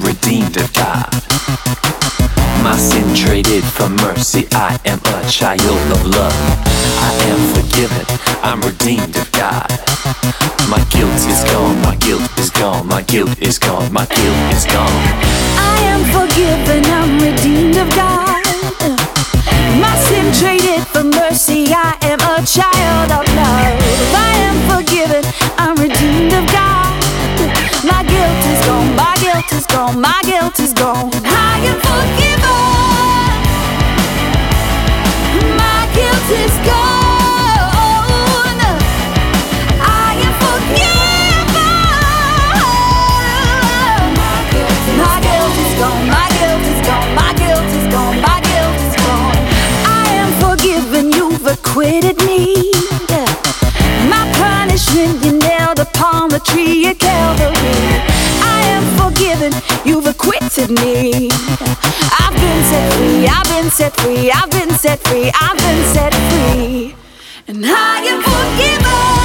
redeemed of God. My sin traded for mercy, I am a child of love. I am forgiven, I'm redeemed of God. My guilt is gone, my guilt is gone, my guilt is gone, my guilt is gone. I am forgiven, I'm redeemed of God. My sin traded for mercy, I am a child of love. I am forgiven, I'm redeemed of God. My guilt is gone, my guilt is gone, my guilt is gone. I am forgiven. My guilt is gone. I am forgiven. My guilt is gone, my guilt is gone, my guilt is gone, my guilt is gone. I am forgiven, you've acquitted me. My punishment you nailed upon the tree at Calvary. I am forgiven, you've acquitted me. I've been set free, I've been set free, I've been set free, I've been set free. And I am forgiven.